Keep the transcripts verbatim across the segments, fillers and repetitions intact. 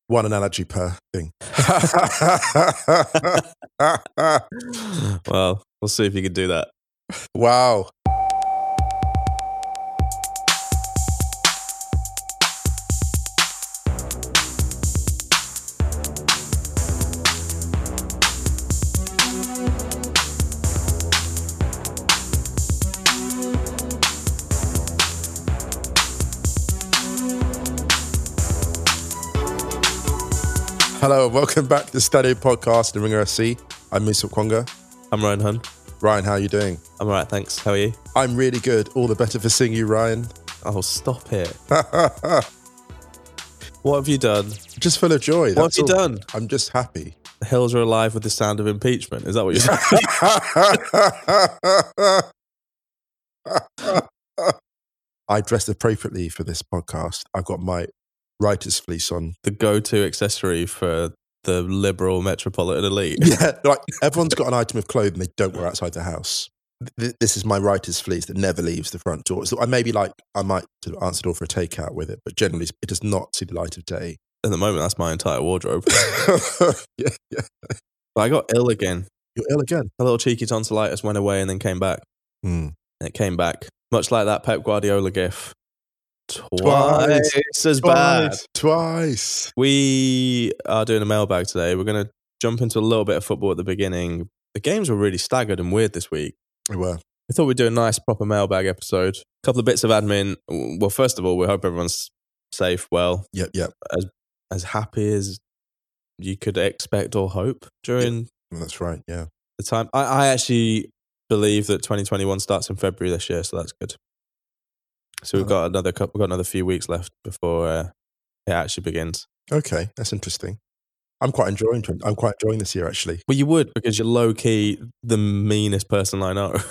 One analogy per thing. Well, we'll see if you can do that. Wow. Hello and welcome back to the Stadio Podcast, the Ringer F C. I'm Musa Kwonga. I'm Ryan Hun. Ryan, how are you doing? I'm all right, thanks. How are you? I'm really good. All the better for seeing you, Ryan. Oh, stop it. What have you done? Just full of joy. What have you all. done? I'm just happy. The hills are alive with the sound of impeachment. Is that what you're saying? I dressed appropriately for this podcast. I've got my writer's fleece on. The go-to accessory for the liberal metropolitan elite. Yeah, like everyone's got an item of clothing they don't wear outside the house. Th- This is my writer's fleece that never leaves the front door. So I maybe like I might sort of answer the door for a takeout with it, but generally it does not see the light of day. At the moment, that's my entire wardrobe. yeah, yeah. But I got ill again. You're ill again. A little cheeky tonsillitis went away and then came back. Hmm. And it came back. Much like that Pep Guardiola gif. Twice, Twice. as bad. Twice. Twice. We are doing a mailbag today. We're going to jump into a little bit of football at the beginning. The games were really staggered and weird this week. They were. I thought we'd do a nice proper mailbag episode. A couple of bits of admin. Well, first of all, we hope everyone's safe, well, Yep, yep. as as happy as you could expect or hope during That's right, yeah. the time. I, I actually believe that twenty twenty-one starts in February this year, so that's good. So we've got another couple, we've got another few weeks left before uh, it actually begins. Okay, that's interesting. I'm quite enjoying I'm quite enjoying this year actually. Well, you would, because you're low key the meanest person I know.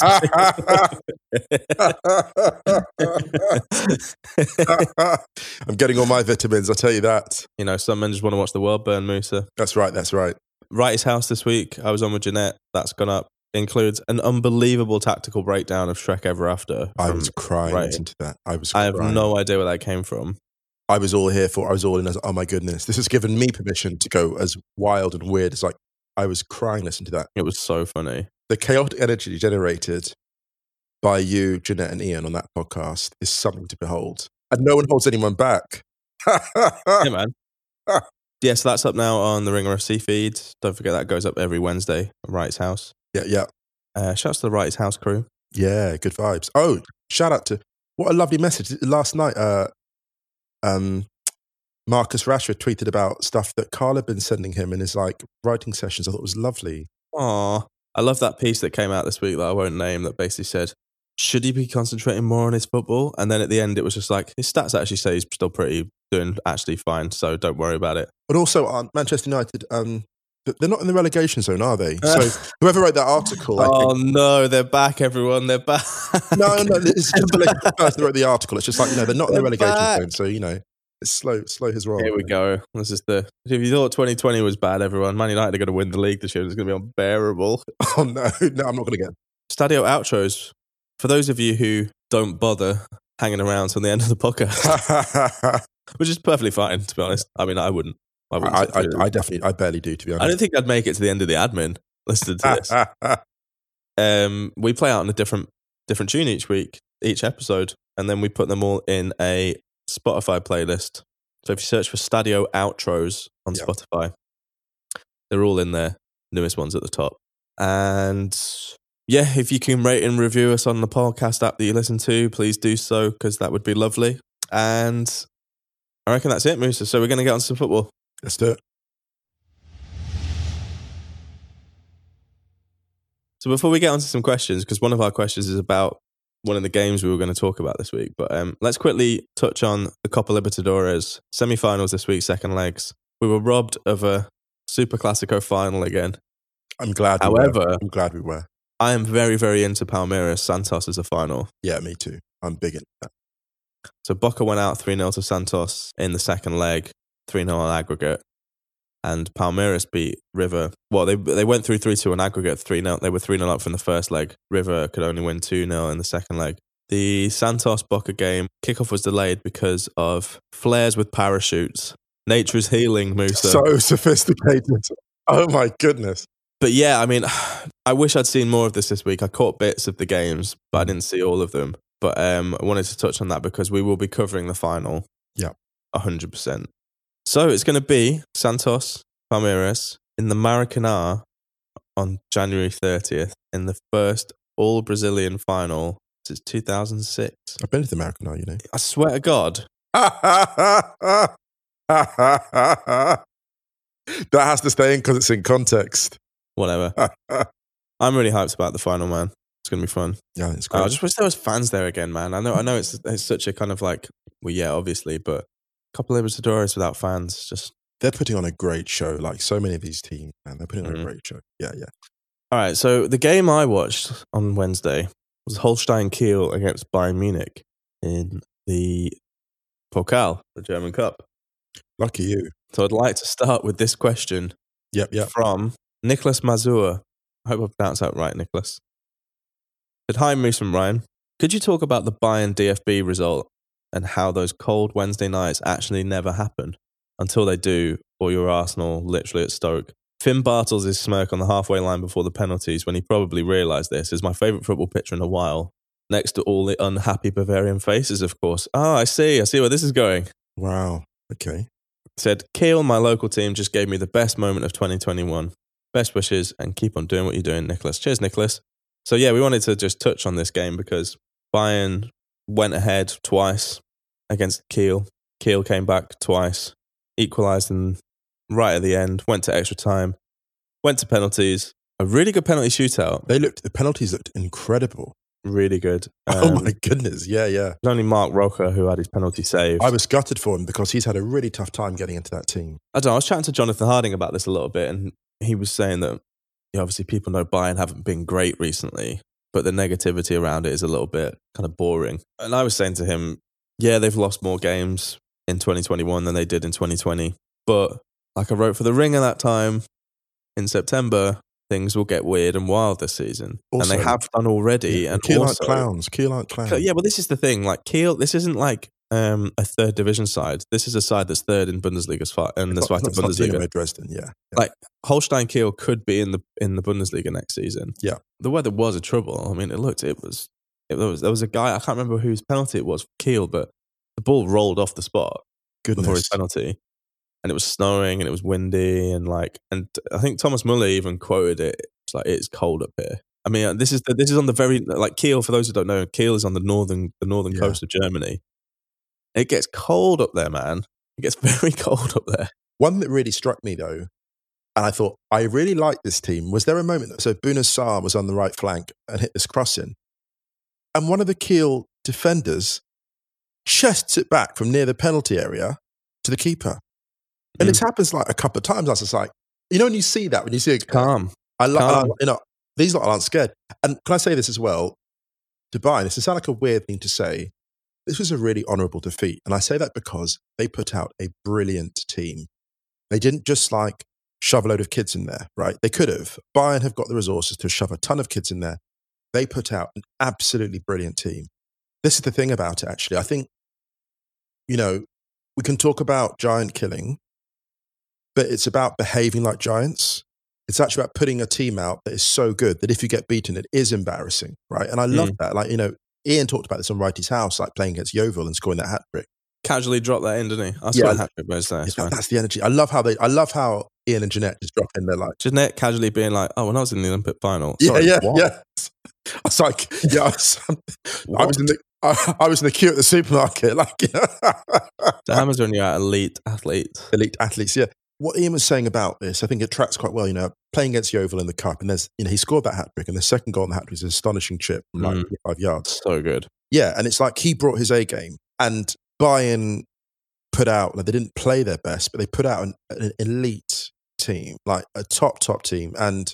I'm getting all my vitamins, I'll tell you that. You know, some men just want to watch the world burn, Musa. That's right, that's right. Wrighty's House this week. I was on with Jeanette. That's gone up. Includes an unbelievable tactical breakdown of Shrek Ever After. I was crying Wrighty. listening to that. I was I have crying. no idea where that came from. I was all here for I was all in as, oh my goodness. This has given me permission to go as wild and weird. It's like I was crying listening to that. It was so funny. The chaotic energy generated by you, Jeanette and Ian on that podcast is something to behold. And no one holds anyone back. Yeah, man. Yeah, so that's up now on the Ringer F C feed. Don't forget that goes up every Wednesday on Wrighty's House. Yeah, yeah. Uh, shouts to the Wrighty's House crew. Yeah, good vibes. Oh, shout out to, what a lovely message. Last night, uh, um, Marcus Rashford tweeted about stuff that Carl had been sending him in his like writing sessions. I thought it was lovely. Aw. I love that piece that came out this week that I won't name that basically said, should he be concentrating more on his football? And then at the end, it was just like, his stats actually say he's still pretty, doing actually fine, so don't worry about it. But also, uh, Manchester United, um, they're not in the relegation zone, are they? So whoever wrote that article, I Oh think, no, they're back, everyone. They're back. no, no, it's just the person who wrote the article. It's just like, you know, they're not in the They're relegation back. zone, so you know, it's slow, slow his roll. Here we go. This is the. If you thought twenty twenty was bad, everyone, Man United are going to win the league this year. It's going to be unbearable. Oh no, no, I'm not going to get. Stadio outros. For those of you who don't bother hanging around till the end of the podcast, which is perfectly fine, to be honest. I mean, I wouldn't. I, wouldn't I, sit I, through I it. definitely, I barely do, to be honest. I don't think I'd make it to the end of the admin listening to this. um, we play out on a different different tune each week, each episode, and then we put them all in a Spotify playlist. So if you search for Stadio outros on Yeah. Spotify, they're all in there. Newest ones at the top. And yeah, if you can rate and review us on the podcast app that you listen to, please do so, because that would be lovely. And I reckon that's it, Musa. So we're going to get on to some football. Let's do it. So before we get on to some questions, because one of our questions is about one of the games we were going to talk about this week, but um, let's quickly touch on the Copa Libertadores semi-finals this week, second legs. We were robbed of a Super Classico final again. I'm glad. We However, were. I'm glad we were. I am very, very into Palmeiras Santos as a final. Yeah, me too. I'm big in that. So Boca went out three nil to Santos in the second leg, three nil on aggregate. And Palmeiras beat River. Well, they they went through three two on aggregate, three nil. They were three nil up from the first leg. River could only win two nil in the second leg. The Santos-Boca game, kickoff was delayed because of flares with parachutes Nature's healing, Musa. So sophisticated. Oh my goodness. But yeah, I mean, I wish I'd seen more of this this week. I caught bits of the games, but I didn't see all of them. But um, I wanted to touch on that because we will be covering the final. Yeah. one hundred percent. So it's going to be Santos, Palmeiras in the Maracanã on January thirtieth in the first all-Brazilian final since two thousand six. I've been to the Maracanã, you know. I swear to God. That has to stay in because it's in context. Whatever. I'm really hyped about the final, man. It's going to be fun. Yeah, it's great. I just wish there was fans there again, man. I know I know it's it's such a kind of like, well, yeah, obviously, but a couple of Libertadores without fans, just... They're putting on a great show, like so many of these teams, man. They're putting on Mm. a great show. Yeah, yeah. All right, so the game I watched on Wednesday was Holstein Kiel against Bayern Munich in the Pokal, the German Cup. Lucky you. So I'd like to start with this question Yep, yep. from Nicholas Mazur. I hope I pronounced that right, Nicholas. Said, hi, Moose and Ryan. Could you talk about the Bayern D F B result and how those cold Wednesday nights actually never happen until they do, or your Arsenal literally at Stoke? Finn Bartels' smirk on the halfway line before the penalties when he probably realised this is my favourite football picture in a while. Next to all the unhappy Bavarian faces, of course. Oh, I see. I see where this is going. Wow. Okay. Said, Kiel, my local team, just gave me the best moment of twenty twenty-one. Best wishes and keep on doing what you're doing, Nicholas. Cheers, Nicholas. So yeah, we wanted to just touch on this game because Bayern went ahead twice against Kiel. Kiel came back twice, equalised in right at the end, went to extra time, went to penalties. A really good penalty shootout. They looked, the penalties looked incredible. Really good. Oh Um, my goodness. Yeah, yeah. It was only Mark Roca who had his penalty saved. I was gutted for him because he's had a really tough time getting into that team. I don't know, I was chatting to Jonathan Harding about this a little bit, and he was saying that, you know, obviously people know Bayern haven't been great recently, but the negativity around it is a little bit kind of boring. And I was saying to him, yeah, they've lost more games in twenty twenty-one than they did in twenty twenty. But like I wrote for The Ringer that time, in September, things will get weird and wild this season. Also, and they have done already. Yeah, and Kiel also, aren't clowns. Kiel aren't clowns. Yeah, well, this is the thing. Like Kiel, this isn't like um, a third division side. This is a side that's third in Bundesliga and the Zweite Bundesliga. Dynamo Dresden, yeah. yeah. Like Holstein Kiel could be in the in the Bundesliga next season. Yeah. The weather was a trouble. I mean, it looked it was it was there was a guy, I can't remember whose penalty it was for Kiel, but the ball rolled off the spot Goodness. before his penalty, and it was snowing and it was windy and like and I think Thomas Muller even quoted it. It's like it's cold up here. I mean, this is the, this is on the very like Kiel. For those who don't know, Kiel is on the northern the northern Yeah. coast of Germany. It gets cold up there, man. It gets very cold up there. One that really struck me though, and I thought, I really like this team. Was there a moment that, so Buna Sarr was on the right flank and hit this cross in, and one of the Kiel defenders chests it back from near the penalty area to the keeper. And Mm. it happens like a couple of times. I was just like, you know, when you see that, when you see it, Calm. I love, Calm. you know, these lot aren't scared. And can I say this as well? To Bayern, this sounds like a weird thing to say. This was a really honourable defeat. And I say that because they put out a brilliant team. They didn't just like shove a load of kids in there, right? They could have. Bayern have got the resources to shove a ton of kids in there. They put out an absolutely brilliant team. This is the thing about it, actually. I think, you know, we can talk about giant killing, but it's about behaving like giants. It's actually about putting a team out that is so good that if you get beaten, it is embarrassing, right? And I love Mm. that. Like, you know, Ian talked about this on Wrighty's House, like playing against Yeovil and scoring that hat trick. Casually dropped that in, didn't he? I Yeah. swear hat trick was there. It's That- fine. that's the energy. I love how they. I love how Ian and Jeanette just drop in. They're like, Jeanette casually being like, oh, when I was in the Olympic final. yeah, Sorry, yeah, what? yeah. I was like, yeah, I was, I What? was in the, I, I was in the queue at the supermarket, like, you know. The hammers when you're at elite athlete. elite athletes. Yeah. What Ian was saying about this, I think it tracks quite well. You know, playing against Yeovil in the cup, and there's, you know, he scored that hat trick, and the second goal in the hat trick is an astonishing chip from like Mm. twenty-five yards. So good. Yeah, and it's like he brought his A game, and Bayern put out, like, they didn't play their best, but they put out an, an elite team, like a top, top team. And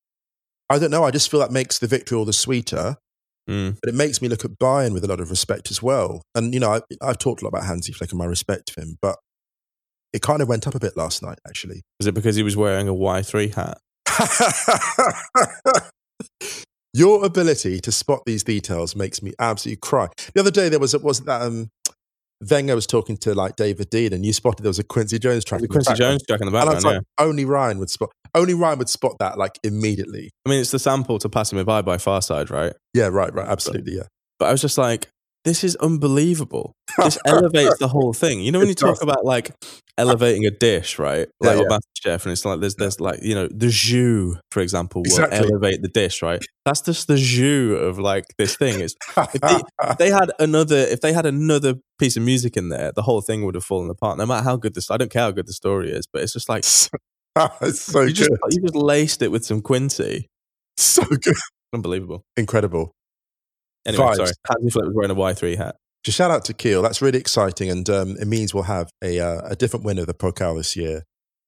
I don't know, I just feel that makes the victory all the sweeter, Mm. but it makes me look at Bayern with a lot of respect as well. And, you know, I, I've talked a lot about Hansi Flick and my respect for him, but it kind of went up a bit last night, actually. Was it because he was wearing a Y three hat? Your ability to spot these details makes me absolutely cry. The other day there was was that um Wenger was talking to like David Dean, and you spotted there was a Quincy Jones track. The Quincy Jones track in the background, like, yeah. Only Ryan would spot. Only Ryan would spot that like immediately. I mean, it's the sample to "Passing Me By" by Farside, right? Yeah, right, right, absolutely, yeah. But I was just like, this is unbelievable. This elevates the whole thing. You know, when you talk about like elevating a dish, right? Like yeah, yeah. MasterChef, and it's like there's there's like, you know, the jus, for example, will Exactly. elevate the dish, right? That's just the jus of like this thing. Is if they, if they had another if they had another piece of music in there, the whole thing would have fallen apart. No matter how good this, I don't care how good the story is, but it's just like it's so you good. Just, you just laced it with some Quincy. So good, unbelievable, incredible. Anyway, Vibes. sorry, Hansi Flick was wearing a Y three hat. Just shout out to Kiel. That's really exciting, and um, it means we'll have a uh, a different winner of the Pokal this year,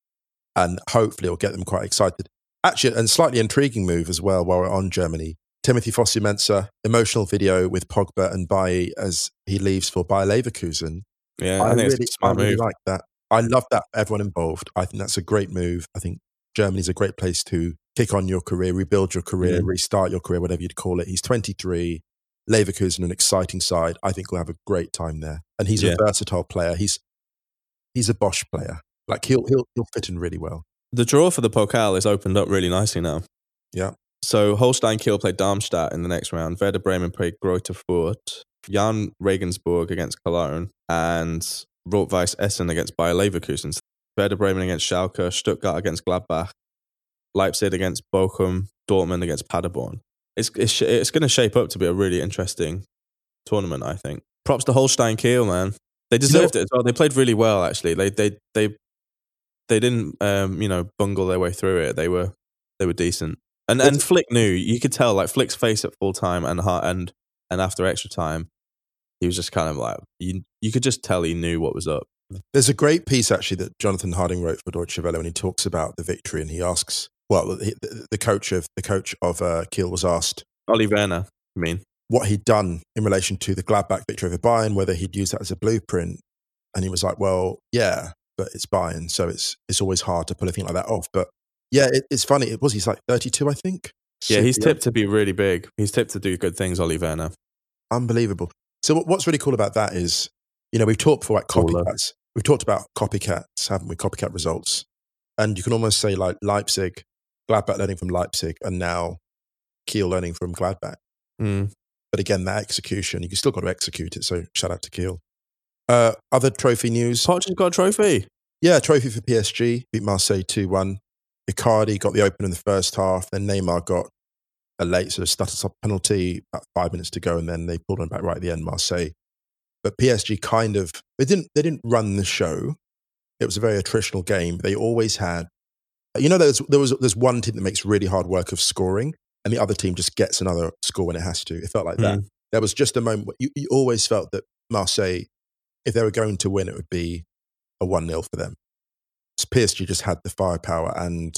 and hopefully it'll get them quite excited. Actually, and slightly intriguing move as well while we're on Germany. Timothy Fosu-Mensah, emotional video with Pogba and Bailly as he leaves for Bayer Leverkusen. Yeah, I, I think really, it's a smart I really move. like that. I love that for everyone involved. I think that's a great move. I think Germany's a great place to kick on your career, rebuild your career, Mm. restart your career, whatever you'd call it. He's twenty-three. Leverkusen, an exciting side. I think we'll have a great time there. And he's Yeah. a versatile player. He's he's a Bosch player. Like he'll he'll he'll fit in really well. The draw for the Pokal is opened up really nicely now. Yeah. So Holstein Kiel played Darmstadt in the next round. Werder Bremen played Greuther Fürth. Jan Regensburg against Cologne. And Rot-Weiss Essen against Bayer Leverkusen. Werder Bremen against Schalke. Stuttgart against Gladbach. Leipzig against Bochum. Dortmund against Paderborn. It's it's, it's going to shape up to be a really interesting tournament, I think. Props to Holstein Kiel, man. They deserved You know, it as well. They played really well, actually. They they they they didn't um, you know, bungle their way through it. They were they were decent. And and Flick knew. You could tell, like Flick's face at full time and and and after extra time, he was just kind of like you. You could just tell he knew what was up. There's a great piece actually that Jonathan Harding wrote for Deutsche Welle when he talks about the victory, and he asks, well, the, the coach of the coach of uh, Kiel was asked, Oli Werner, I mean, what he'd done in relation to the Gladbach victory over Bayern, whether he'd use that as a blueprint, and he was like, well, yeah, but it's Bayern, so it's it's always hard to pull a thing like that off. But yeah, it, it's funny. It was he's like thirty-two, I think. Yeah, he's Super tipped to be really big. He's tipped to do good things, Oli Werner. Unbelievable. So what's really cool about that is, you know, we've talked before like copycats. We've talked about copycats, haven't we? Copycat results. And you can almost say like Leipzig, Gladbach learning from Leipzig, and now Kiel learning from Gladbach. Mm. But again, that execution, you still got to execute it. So shout out to Kiel. Uh, other trophy news. Poch has got a trophy. Yeah, trophy for P S G. Beat Marseille two one. Icardi got the open in the first half. Then Neymar got a late sort of stutter stop penalty, about five minutes to go, and then they pulled him back right at the end, Marseille. But P S G kind of, they didn't, they didn't run the show. It was a very attritional game. They always had, you know, there's, there was, there's one team that makes really hard work of scoring, and the other team just gets another score when it has to. It felt like that. Mm. There was just a moment where you, you always felt that Marseille, if they were going to win, it would be a one nil for them. So P S G just had the firepower, and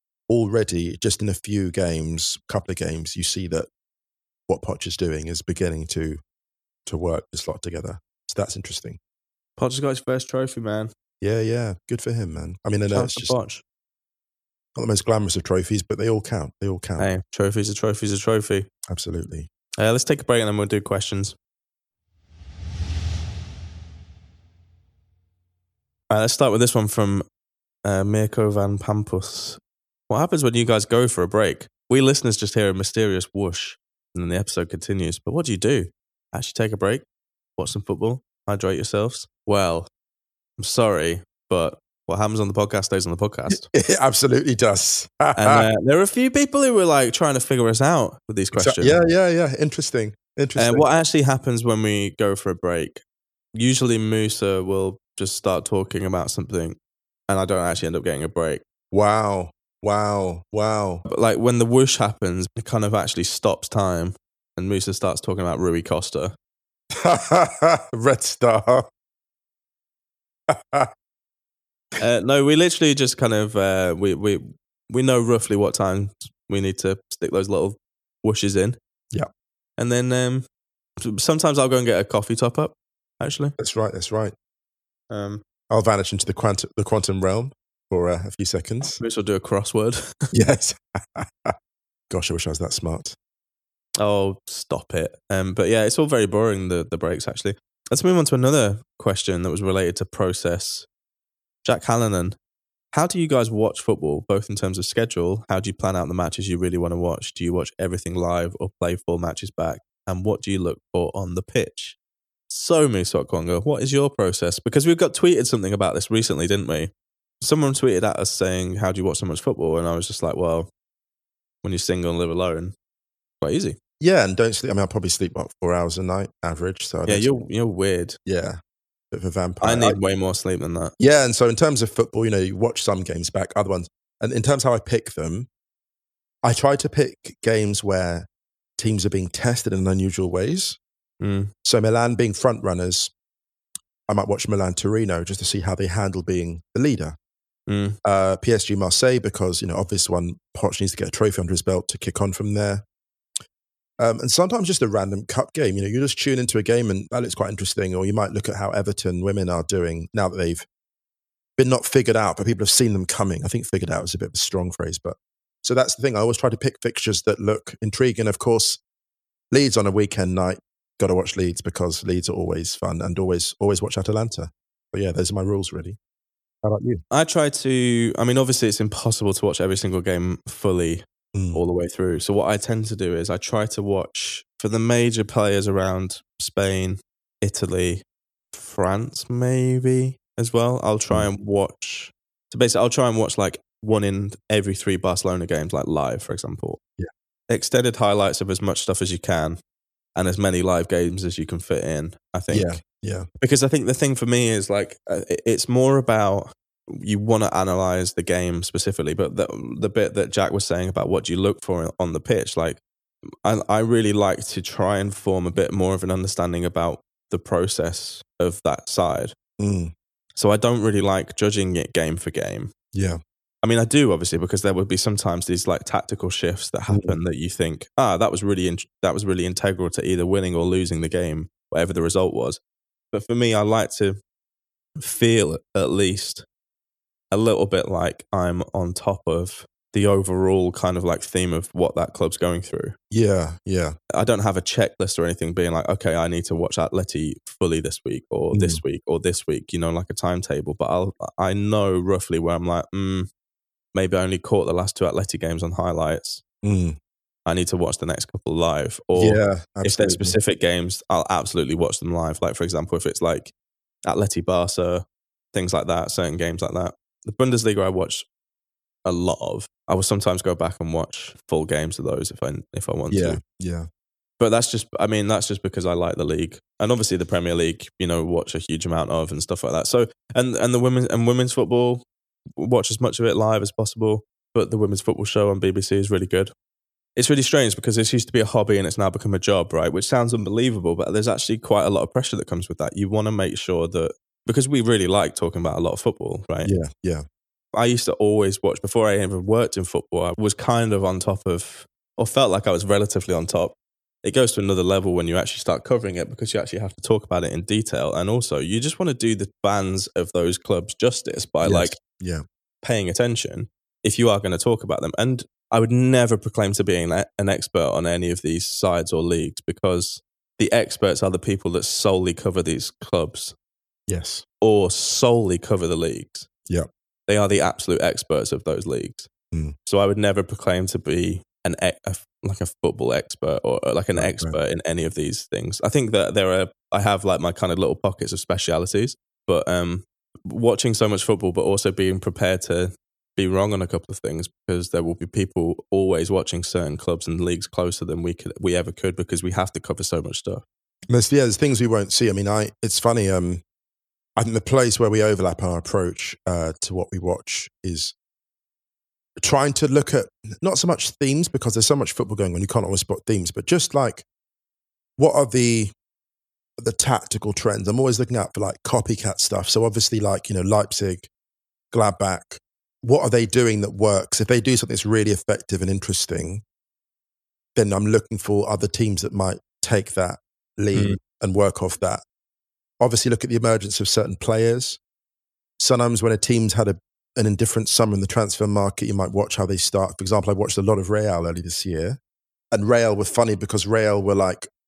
already just in a few games, couple of games, you see that what Poch is doing is beginning to to work the slot together. So that's interesting. Poch has got his first trophy, man. Yeah, yeah. Good for him, man. I mean, I know Chance it's for just Poch. not the most glamorous of trophies, but they all count. They all count. Hey, trophy's a trophy's a trophy. Absolutely. Uh, let's take a break and then we'll do questions. All right, let's start with this one from uh, Mirko van Pampus. What happens when you guys go for a break? We listeners just hear a mysterious whoosh and then the episode continues. But what do you do? Actually take a break? Watch some football? Hydrate yourselves? Well, I'm sorry, but what happens on the podcast stays on the podcast. It absolutely does. And uh, there are a few people who were like trying to figure us out with these questions. Yeah, yeah, yeah. Interesting. Interesting. Uh, what actually happens when we go for a break? Usually Musa will just start talking about something and I don't actually end up getting a break. Wow. Wow. Wow. But like when the whoosh happens, it kind of actually stops time and Musa starts talking about Rui Costa. Red Star. uh, no, we literally just kind of, uh, we, we, we know roughly what time we need to stick those little whooshes in. Yeah. And then um, sometimes I'll go and get a coffee top up, actually. That's right. That's right. Um, I'll vanish into the quantum, the quantum realm for uh, a few seconds. Maybe I'll do a crossword. Yes. Gosh, I wish I was that smart. Oh, stop it. Um, but yeah, it's all very boring, the, the breaks, actually. Let's move on to another question that was related to process. Jack Hallinan, how do you guys watch football, both in terms of schedule? How do you plan out the matches you really want to watch? Do you watch everything live or play full matches back? And what do you look for on the pitch? So, Musok Congo, what is your process? Because we've got tweeted something about this recently, didn't we? Someone tweeted at us saying, how do you watch so much football? And I was just like, well, when you're single and live alone, quite easy. Yeah, and don't sleep. I mean, I'll probably sleep, what, four hours a night, average. So I yeah, don't you're sleep. you're weird. Yeah, bit of a vampire. I need I, way more sleep than that. Yeah, and so in terms of football, you know, you watch some games back, other ones. And in terms of how I pick them, I try to pick games where teams are being tested in unusual ways. Mm. So Milan being front runners, I might watch Milan Torino just to see how they handle being the leader. Mm. Uh, P S G Marseille, because, you know, obvious one, Poch needs to get a trophy under his belt to kick on from there. Um, and sometimes just a random cup game. You know, you just tune into a game and that looks quite interesting. Or you might look at how Everton women are doing now that they've been not figured out, but people have seen them coming. I think figured out is a bit of a strong phrase, but so that's the thing. I always try to pick fixtures that look intriguing. Of course, Leeds on a weekend night, got to watch Leeds because Leeds are always fun, and always always watch Atalanta. But yeah, those are my rules really. How about you? I try to, I mean, obviously it's impossible to watch every single game fully mm. all the way through. So what I tend to do is I try to watch for the major players around Spain, Italy, France maybe as well. I'll try mm. and watch, so basically I'll try and watch like one in every three Barcelona games, like live, for example. Yeah. Extended highlights of as much stuff as you can and as many live games as you can fit in, I think. Yeah, yeah. Because I think the thing for me is like, uh, it's more about, you want to analyze the game specifically, but the, the bit that Jack was saying about what do you look for on the pitch, like I, I really like to try and form a bit more of an understanding about the process of that side. Mm. So I don't really like judging it game for game. Yeah. I mean, I do obviously, because there would be sometimes these like tactical shifts that happen mm. that you think, ah, that was really in- that was really integral to either winning or losing the game, whatever the result was. But for me, I like to feel at least a little bit like I'm on top of the overall kind of like theme of what that club's going through. Yeah, yeah. I don't have a checklist or anything being like, okay, I need to watch Atleti fully this week or mm. this week or this week, you know, like a timetable. But I'll I know roughly where I'm like, mm, maybe I only caught the last two Atleti games on highlights. Mm. I need to watch the next couple live. Or yeah, if they're specific games, I'll absolutely watch them live. Like, for example, if it's like Atleti Barca, things like that, certain games like that. The Bundesliga I watch a lot of. I will sometimes go back and watch full games of those if I if I want yeah, to. Yeah. But that's just, I mean, that's just because I like the league. And obviously the Premier League, you know, watch a huge amount of and stuff like that. So, and, and the women and women's football, watch as much of it live as possible. But the women's football show on B B C is really good. It's really strange because this used to be a hobby and it's now become a job, right? Which sounds unbelievable, but there's actually quite a lot of pressure that comes with that. You want to make sure that, because we really like talking about a lot of football, right? Yeah, yeah. I used to always watch, before I even worked in football, I was kind of on top of, or felt like I was relatively on top. It goes to another level when you actually start covering it because you actually have to talk about it in detail. And also, you just want to do the fans of those clubs justice by yes. like yeah. paying attention if you are going to talk about them. And I would never proclaim to being an expert on any of these sides or leagues because the experts are the people that solely cover these clubs. Yes. Or solely cover the leagues. Yeah. They are the absolute experts of those leagues. Mm. So I would never proclaim to be an a, like a football expert or like an right, expert right. in any of these things. I think that there are, I have like my kind of little pockets of specialities, but um, watching so much football, but also being prepared to be wrong on a couple of things because there will be people always watching certain clubs and leagues closer than we could, we ever could because we have to cover so much stuff. There's, yeah, there's things we won't see. I mean, I it's funny. Um, I think the place where we overlap our approach uh, to what we watch is trying to look at not so much themes because there's so much football going on, you can't always spot themes, but just like what are the the tactical trends? I'm always looking out for like copycat stuff. So obviously, like you know, Leipzig, Gladbach, what are they doing that works? If they do something that's really effective and interesting, then I'm looking for other teams that might take that lead mm. and work off that. Obviously, look at the emergence of certain players. Sometimes when a team's had a, an indifferent summer in the transfer market, you might watch how they start. For example, I watched a lot of Real early this year. And Real were funny because Real were like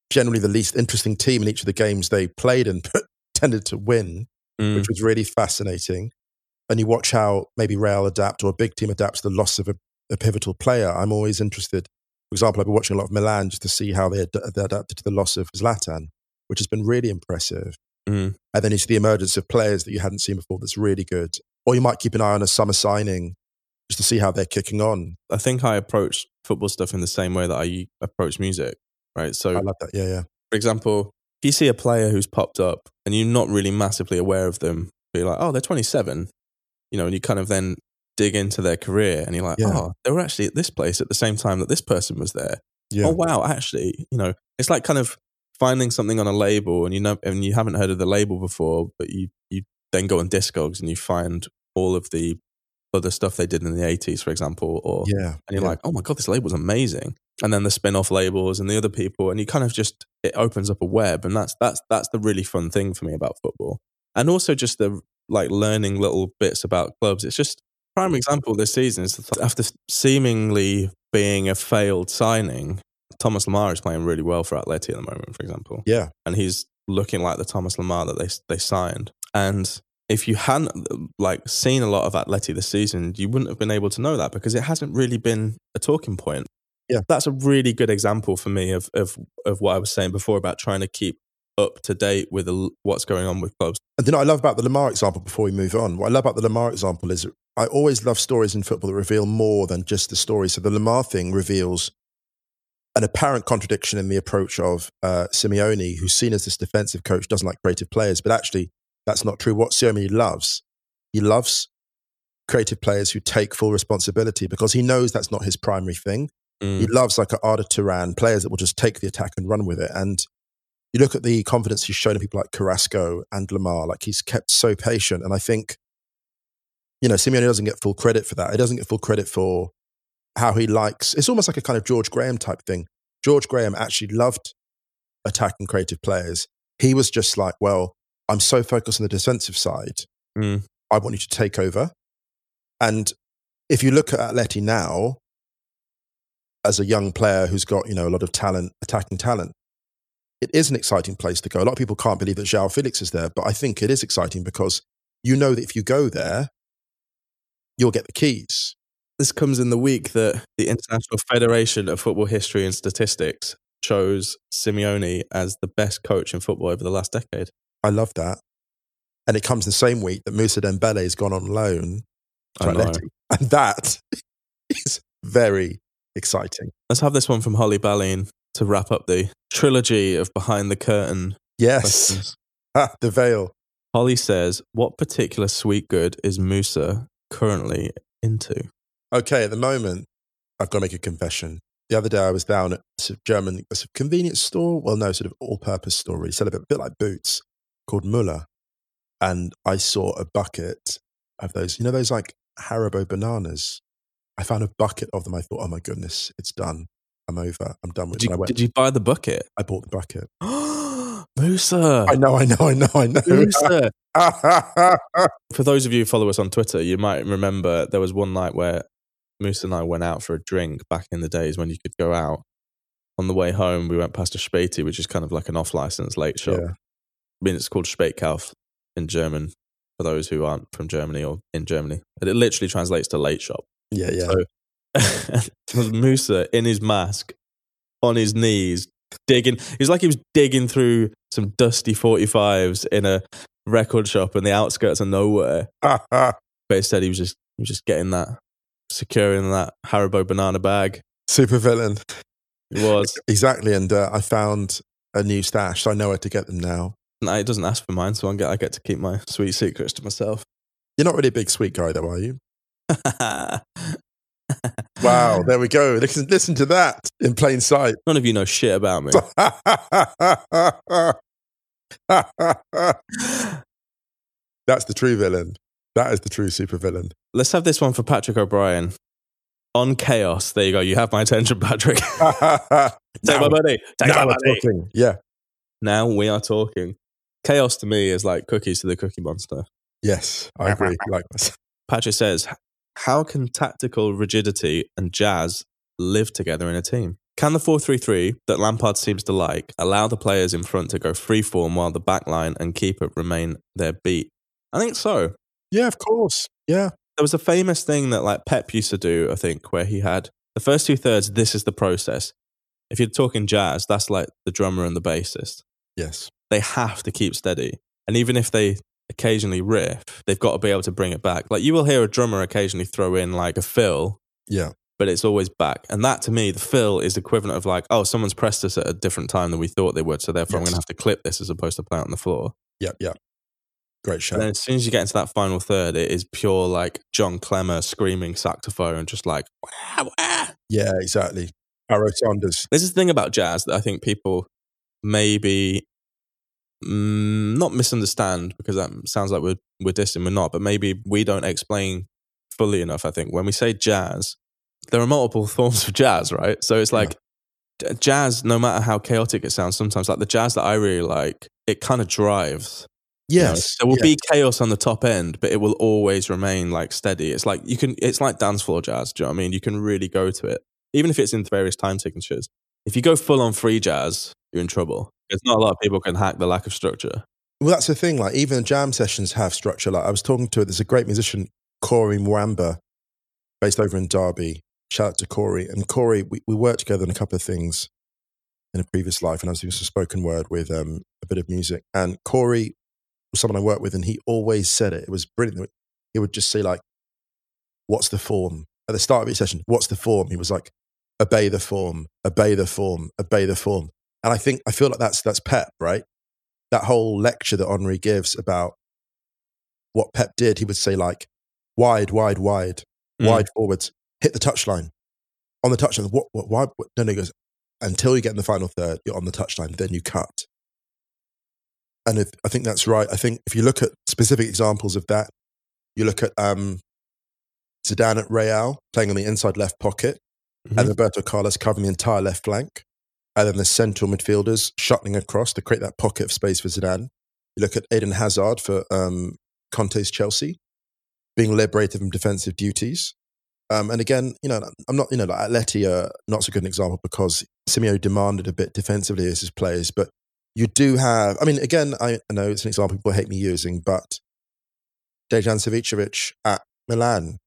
generally the least interesting team in each of the games they played and tended to win, Mm. which was really fascinating. And you watch how maybe Real adapt or a big team adapts to the loss of a, a pivotal player. I'm always interested. For example, I've been watching a lot of Milan just to see how they, ad- they adapted to the loss of Zlatan, which has been really impressive. Mm. And then you see the emergence of players that you hadn't seen before that's really good. Or you might keep an eye on a summer signing just to see how they're kicking on. I think I approach football stuff in the same way that I approach music, right? So, I love that. Yeah, yeah. for example, if you see a player who's popped up and you're not really massively aware of them, but you're like, oh, they're twenty-seven, you know, and you kind of then dig into their career and you're like, Yeah. oh, they were actually at this place at the same time that this person was there. Yeah. Oh, wow, actually, you know, it's like kind of finding something on a label and you know, and you haven't heard of the label before, but you, you then go on Discogs and you find all of the other stuff they did in the eighties, for example, or, Yeah. and you're yeah. like, oh my God, this label's amazing. And then the spin-off labels and the other people, and you kind of just, it opens up a web. And that's, that's, that's the really fun thing for me about football. And also just the, like learning little bits about clubs. It's just, prime example this season is after seemingly being a failed signing, Thomas Lemar is playing really well for Atleti at the moment, for example. Yeah. And he's looking like the Thomas Lemar that they, they signed. And if you hadn't like seen a lot of Atleti this season, you wouldn't have been able to know that because it hasn't really been a talking point. Yeah. That's a really good example for me of, of, of what I was saying before about trying to keep up to date with the, what's going on with clubs. And you know, I love about the Lemar example before we move on. What I love about the Lemar example is I always love stories in football that reveal more than just the story. So the Lemar thing reveals an apparent contradiction in the approach of uh, Simeone, who's seen as this defensive coach, doesn't like creative players, but actually that's not true. What Simeone loves, he loves creative players who take full responsibility because he knows that's not his primary thing. Mm. He loves like Arda Turan, players that will just take the attack and run with it. And you look at the confidence he's shown in people like Carrasco and Lemar, like he's kept so patient. And I think, you know, Simeone doesn't get full credit for that. He doesn't get full credit for how he likes, it's almost like a kind of George Graham type thing. George Graham actually loved attacking creative players. He was just like, well, I'm so focused on the defensive side. Mm. I want you to take over. And if you look at Atleti now, as a young player who's got, you know, a lot of talent, attacking talent, it is an exciting place to go. A lot of people can't believe that João Felix is there, but I think it is exciting because you know that if you go there, you'll get the keys. This comes in the week that the International Federation of Football History and Statistics chose Simeone as the best coach in football over the last decade. I love that. And it comes the same week that Moussa Dembele has gone on loan to I know. Atleti. And that is very exciting. Let's have this one from Holly Ballin to wrap up the trilogy of Behind the Curtain Yes. questions. Ah, the veil. Holly says, what particular sweet good is Moussa currently into? Okay, at the moment, I've got to make a confession. The other day I was down at a German a convenience store, well, no, sort of all-purpose store, really, sell a bit, a bit like Boots, called Müller. And I saw a bucket of those, you know, those like Haribo bananas. I found a bucket of them. I thought, oh my goodness, it's done. I'm over. I'm done with Did it. you, I, went, did you buy the bucket? I bought the bucket. Moussa! I know, I know, I know, I know. Moussa! For those of you who follow us on Twitter, you might remember there was one night where Moussa and I went out for a drink back in the days when you could go out. On the way home, we went past a Späti, which is kind of like an off-license late shop. Yeah. I mean, it's called Spätkauf in German, for those who aren't from Germany or in Germany. It literally translates to late shop. Yeah, yeah. So, Moussa in his mask, on his knees, digging. It was like he was digging through some dusty forty-fives in a record shop in the outskirts of nowhere. But instead, he was just he was just getting that, securing that Haribo banana bag. Super villain. It was. Exactly. And uh, I found a new stash, so I know where to get them now. No, it doesn't ask for mine, so I get, I get to keep my sweet secrets to myself. You're not really a big sweet guy, though, are you? Wow, there we go. Listen, listen to that in plain sight. None of you know shit about me. That's the true villain. That is the true super villain. Let's have this one for Patrick O'Brien. On Chaos. There you go. You have my attention, Patrick. Take my money. Take my money. Talking. Yeah. Now we are talking. Chaos to me is like cookies to the Cookie Monster. Yes, I agree. Likewise. Patrick says, how can tactical rigidity and jazz live together in a team? Can the four three three that Lampard seems to like allow the players in front to go free form while the back line and keeper remain their beat? I think so. Yeah, of course. Yeah. There was a famous thing that like Pep used to do, I think, where he had the first two thirds, this is the process. If you're talking jazz, that's like the drummer and the bassist. Yes. They have to keep steady. And even if they occasionally riff, they've got to be able to bring it back. Like you will hear a drummer occasionally throw in like a fill. Yeah. But it's always back. And that to me, the fill is equivalent of like, oh, someone's pressed us at a different time than we thought they would. So therefore yes. I'm going to have to clip this as opposed to play it on the floor. Yep, yep. Great show. And then as soon as you get into that final third, it is pure like John Clemmer screaming saxophone, just like, wah, wah. Yeah, exactly. Arrow Saunders. This is the thing about jazz that I think people maybe mm, not misunderstand, because that sounds like we're, we're dissing, we're not, but maybe we don't explain fully enough, I think. When we say jazz, there are multiple forms of jazz, right? So it's like yeah. jazz, no matter how chaotic it sounds, sometimes like the jazz that I really like, it kind of drives. Yes. You know, there will yes. be chaos on the top end, but it will always remain like steady. It's like you can, it's like dance floor jazz. Do you know what I mean? You can really go to it, even if it's in various time signatures. If you go full on free jazz, you're in trouble. There's not a lot of people can hack the lack of structure. Well, that's the thing. Like even jam sessions have structure. Like I was talking to, there's a great musician, Corey Mwamba, based over in Derby. Shout out to Corey. And Corey, we, we worked together on a couple of things in a previous life, and I was doing some spoken word with um, a bit of music. And Corey was someone I worked with, and he always said it. It was brilliant. He would just say like, what's the form? At the start of each session, what's the form? He was like, obey the form, obey the form, obey the form. And I think, I feel like that's, that's Pep, right? That whole lecture that Henri gives about what Pep did, he would say like, wide, wide, wide, mm. wide forwards, hit the touchline. On the touchline, what, what, why? What? No, no, he goes, until you get in the final third, you're on the touchline, then you cut. And if, I think that's right. I think if you look at specific examples of that, you look at um, Zidane at Real playing on the inside left pocket, mm-hmm. and Roberto Carlos covering the entire left flank, and then the central midfielders shuttling across to create that pocket of space for Zidane. You look at Eden Hazard for um, Conte's Chelsea, being liberated from defensive duties. Um, and again, you know, I'm not, you know, like Atleti are not so good an example because Simeone demanded a bit defensively as his players, but you do have, I mean, again, I know it's an example people hate me using, but Dejan Savicevic at Milan,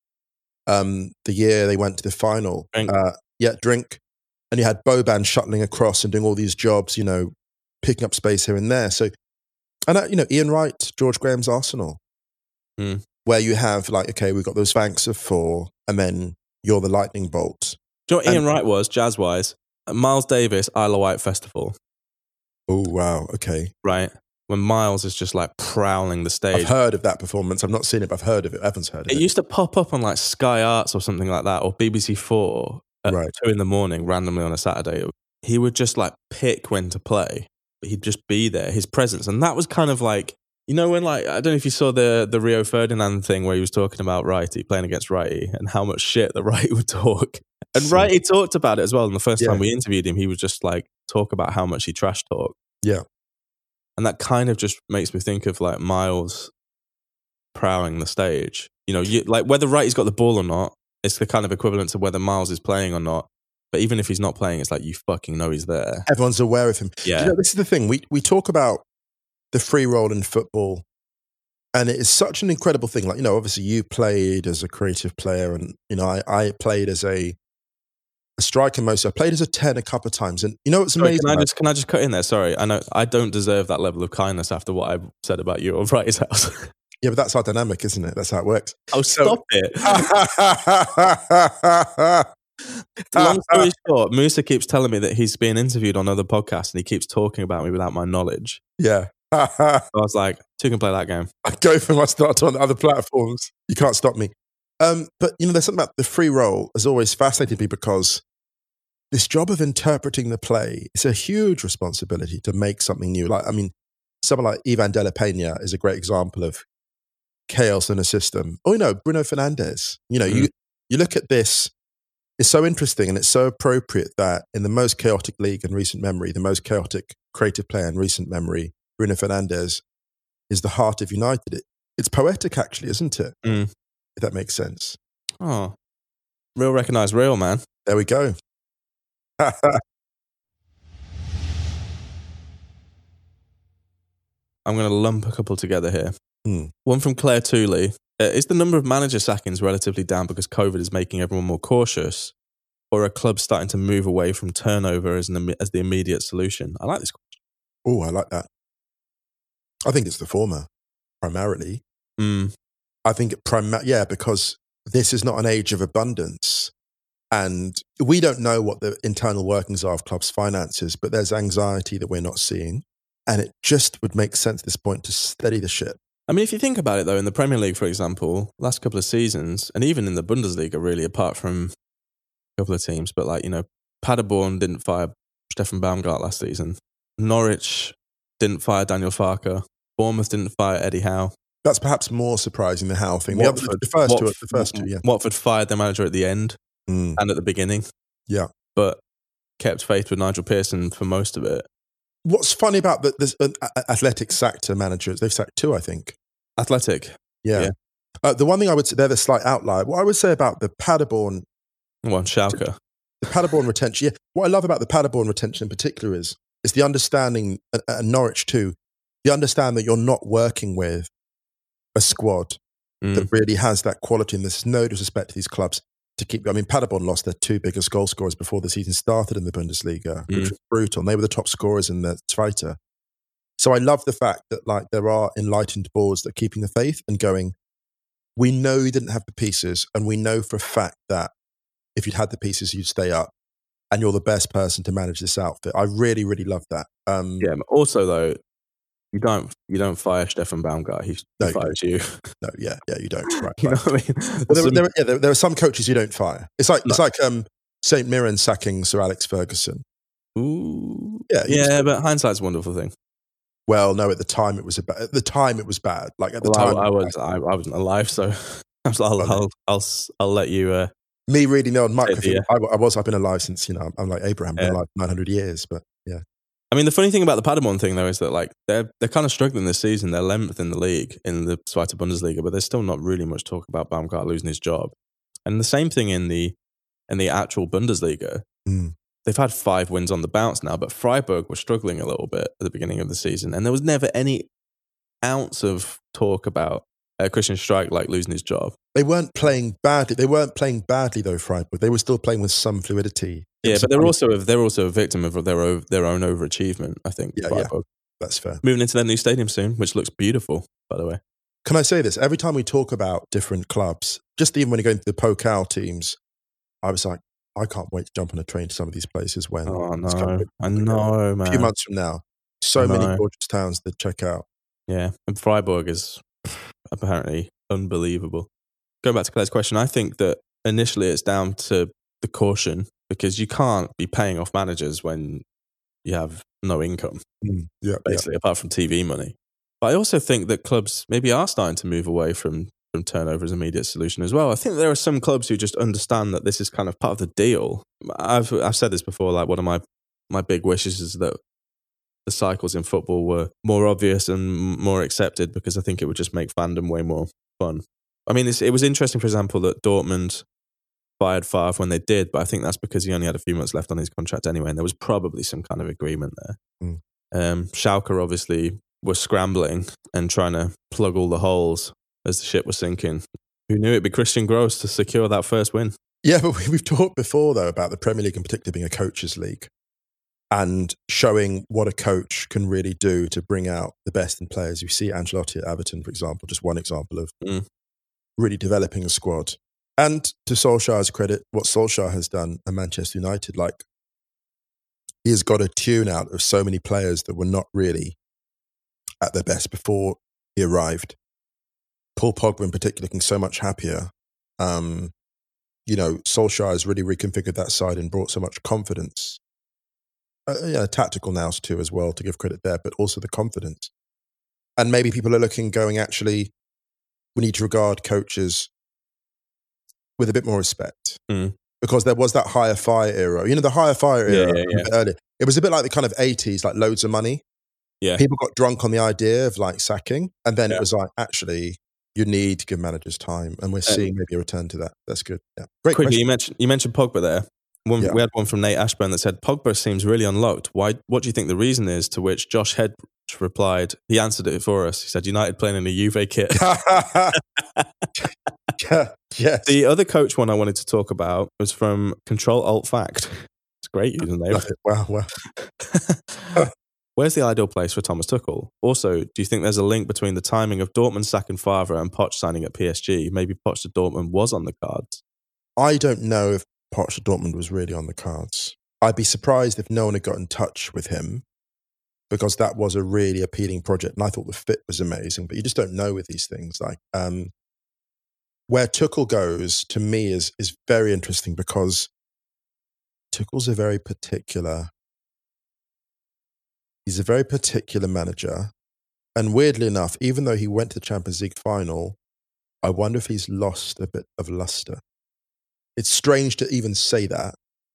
um, the year they went to the final, uh, yeah, drink, and you had Boban shuttling across and doing all these jobs, you know, picking up space here and there. So, and uh, you know, Ian Wright, George Graham's Arsenal, mm. where you have like, okay, we've got those flanks of four, and then you're the lightning bolt. Do you know what and, Ian Wright was, jazz-wise? Miles Davis, Isle of Wight Festival. Oh, wow, okay. Right. When Miles is just like prowling the stage. I've heard of that performance. I've not seen it, but I've heard of it. Evan's heard of it. It used to pop up on like Sky Arts or something like that, or B B C Four at right. two in the morning, randomly on a Saturday. He would just like pick when to play. He'd just be there, his presence. And that was kind of like, you know, when like, I don't know if you saw the the Rio Ferdinand thing where he was talking about Righty, playing against Righty, and how much shit the Righty would talk. And so, Righty talked about it as well. And the first yeah. time we interviewed him, he was just like, talk about how much he trash talked. Yeah. And that kind of just makes me think of like Miles prowling the stage. You know, you, like whether Righty's got the ball or not, it's the kind of equivalent to whether Miles is playing or not. But even if he's not playing, it's like you fucking know he's there. Everyone's aware of him. Yeah. You know, this is the thing. We we talk about the free role in football, and it is such an incredible thing. Like, you know, obviously you played as a creative player, and, you know, I, I played as a a striker mostly. I played as a ten a couple of times, and you know what's amazing? Sorry, can I just can I just cut in there? Sorry, I know I don't deserve that level of kindness after what I've said about you or Wrighty's house. Yeah, but that's our dynamic, isn't it? That's how it works. Oh, stop so, it! Long story short, Musa keeps telling me that he's being interviewed on other podcasts, and he keeps talking about me without my knowledge. Yeah. So I was like, two can play that game. I go for my start on other platforms. You can't stop me. Um, but, you know, there's something about the free role has always fascinated me, because this job of interpreting the play, it's a huge responsibility to make something new. Like, I mean, someone like Ivan de la Peña is a great example of chaos in a system. Oh, you know, Bruno Fernandes. You know, mm. you, you look at this, it's so interesting, and it's so appropriate that in the most chaotic league in recent memory, the most chaotic creative player in recent memory, Bruno Fernandes, is the heart of United. It, it's poetic, actually, isn't it? Mm. If that makes sense. Oh, real recognize real, man. There we go. I'm going to lump a couple together here. Hmm. One from Claire Tooley. Uh, is the number of manager sackings relatively down because COVID is making everyone more cautious? Or are clubs starting to move away from turnover as, an, as the immediate solution? I like this question. Oh, I like that. I think it's the former, primarily. Mm. I think, it prim- yeah, because this is not an age of abundance. And we don't know what the internal workings are of clubs' finances, but there's anxiety that we're not seeing. And it just would make sense at this point to steady the ship. I mean, if you think about it, though, in the Premier League, for example, last couple of seasons, and even in the Bundesliga, really, apart from a couple of teams, but like, you know, Paderborn didn't fire Stefan Baumgart last season. Norwich didn't fire Daniel Farke. Bournemouth didn't fire Eddie Howe. That's perhaps more surprising, the Howe thing. Watford, the, the first Watford, two, the first two, yeah. Watford fired their manager at the end mm. and at the beginning. Yeah. But kept faith with Nigel Pearson for most of it. What's funny about the, this uh, Athletic sacked managers, they've sacked two, I think. Athletic. Yeah. yeah. Uh, the one thing I would say, they're the slight outlier. What I would say about the Paderborn... One, Schalke. The Paderborn retention. Yeah. What I love about the Paderborn retention in particular is, is the understanding, and uh, Norwich too, the understand that you're not working with a squad mm. that really has that quality, and there's no disrespect to these clubs to keep... I mean, Paderborn lost their two biggest goal scorers before the season started in the Bundesliga, mm. which was brutal. And they were the top scorers in the Zweite. So I love the fact that like there are enlightened boards that are keeping the faith and going, we know you didn't have the pieces, and we know for a fact that if you'd had the pieces, you'd stay up, and you're the best person to manage this outfit. I really, really love that. Um, yeah, but also though, you don't you don't fire Stefan Baumgart. He, no, he fires you. No, yeah, yeah, you don't. Right, you right. know what I mean? Well, there, some, there, yeah, there, there are some coaches you don't fire. It's like no. it's like um, Saint Mirren sacking Sir Alex Ferguson. Ooh, yeah, yeah, but hindsight's a wonderful thing. Well, no, at the time it was a ba- at the time it was bad. Like at the well, time, I, I was I, I wasn't alive, so I'll I'll, I'll I'll I'll let you. Uh, Me reading the old microphone. Yeah. I, I was. I've been alive since you know. I'm like Abraham. Been yeah. alive nine hundred years, but yeah. I mean, the funny thing about the Paderborn thing though is that like they're they're kind of struggling this season. They're eleventh in the league in the Zweite Bundesliga, but there's still not really much talk about Baumgart losing his job. And the same thing in the in the actual Bundesliga. Mm. They've had five wins on the bounce now, but Freiburg were struggling a little bit at the beginning of the season, and there was never any ounce of talk about uh, Christian Streich like losing his job. They weren't playing badly. They weren't playing badly though, Freiburg. They were still playing with some fluidity. Yeah, but they're also a, they're also a victim of their own, their own overachievement, I think. Yeah, Freiburg. yeah, that's fair. Moving into their new stadium soon, which looks beautiful, by the way. Can I say this? Every time we talk about different clubs, just even when you go into the Pokal teams, I was like, I can't wait to jump on a train to some of these places when oh, no. it's coming. I know, man. A few months from now. So many gorgeous towns to check out. Yeah, and Freiburg is apparently unbelievable. Going back to Claire's question, I think that initially it's down to the caution, because you can't be paying off managers when you have no income, mm, yeah, basically, yeah. apart from T V money. But I also think that clubs maybe are starting to move away from, from turnover as an immediate solution as well. I think there are some clubs who just understand that this is kind of part of the deal. I've I've said this before, like one of my, my big wishes is that the cycles in football were more obvious and more accepted, because I think it would just make fandom way more fun. I mean, it's, it was interesting, for example, that Dortmund fired Favre when they did, but I think that's because he only had a few months left on his contract anyway, and there was probably some kind of agreement there. Mm. Um, Schalke obviously were scrambling and trying to plug all the holes as the ship was sinking. Who knew it'd be Christian Gross to secure that first win? Yeah, but we've talked before, though, about the Premier League in particular being a coach's league and showing what a coach can really do to bring out the best in players. You see Ancelotti at Everton, for example, just one example of mm. really developing a squad. And to Solskjaer's credit, what Solskjaer has done at Manchester United, like he has got a tune out of so many players that were not really at their best before he arrived. Paul Pogba in particular looking so much happier. Um, you know, Solskjaer has really reconfigured that side and brought so much confidence. Uh, yeah, tactical nous too as well, to give credit there, but also the confidence. And maybe people are looking, going, actually, we need to regard coaches with a bit more respect. Mm. Because there was that higher fire era. You know, the higher fire era yeah, yeah, yeah. earlier. It was a bit like the kind of eighties, like loads of money. Yeah. People got drunk on the idea of like sacking. And then yeah. it was like, actually, you need to give managers time. And we're seeing um, maybe a return to that. That's good. Yeah. Great quickly, question. you mentioned, you mentioned Pogba there. one, Yeah. we had one from Nate Ashburn that said, Pogba seems really unlocked. Why? What do you think the reason is? To which Josh Head replied, he answered it for us. He said, United playing in a Juve kit. Yeah, yes. The other coach one I wanted to talk about was from Control Alt Fact. It's a great username. Wow, wow. Where's the ideal place for Thomas Tuchel? Also, do you think there's a link between the timing of Dortmund sacking Favre and Poch signing at P S G? Maybe Poch to Dortmund was on the cards. I don't know if Poch to Dortmund was really on the cards. I'd be surprised if no one had got in touch with him, because that was a really appealing project. And I thought the fit was amazing, but you just don't know with these things. Like, um, where Tuchel goes, to me, is is very interesting, because Tuchel's a very particular, he's a very particular manager. And weirdly enough, even though he went to the Champions League final, I wonder if he's lost a bit of luster. It's strange to even say that.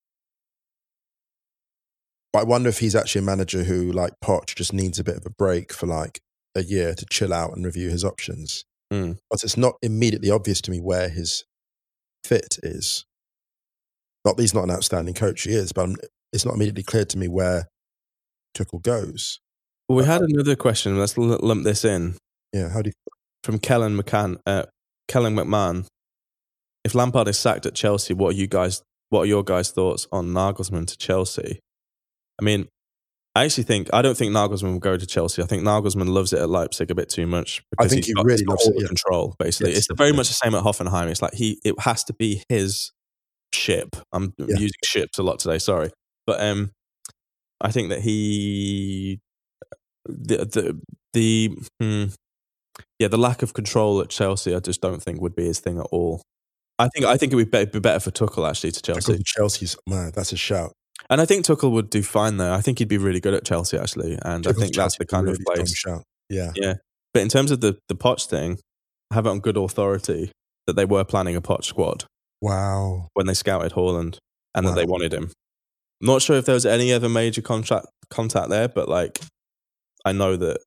But I wonder if he's actually a manager who, like Poch, just needs a bit of a break for like a year to chill out and review his options. Mm. But it's not immediately obvious to me where his fit is. Not that he's not an outstanding coach, he is, but I'm, it's not immediately clear to me where Tuchel goes. Well, we had another question. Let's l- lump this in. Yeah, how do you... From Kellen McCann, uh, Kellen McMahon. If Lampard is sacked at Chelsea, what are you guys? What are your guys' thoughts on Nagelsmann to Chelsea? I mean, I actually think I don't think Nagelsmann will go to Chelsea. I think Nagelsmann loves it at Leipzig a bit too much. I think he's he got, really he's got loves all it, the yeah. control. Basically, Yes, it's very yeah. much the same at Hoffenheim. It's like he, it has to be his ship. I'm Yeah. using ships a lot today. Sorry, but um, I think that he, the the the hmm, yeah, the lack of control at Chelsea, I just don't think would be his thing at all. I think I think it would be be better for Tuchel actually to Chelsea. Tuchel to Chelsea's, man, that's a shout. And I think Tuchel would do fine there. I think he'd be really good at Chelsea actually, and Tuchel I think to that's Chelsea the is a kind really of place. strong shout. Yeah. Yeah, but in terms of the the Poch thing, I have it on good authority that they were planning a Poch squad Wow. when they scouted Haaland, and Wow. that they wanted him. I'm not sure if there was any other major contract contact there, but like, I know that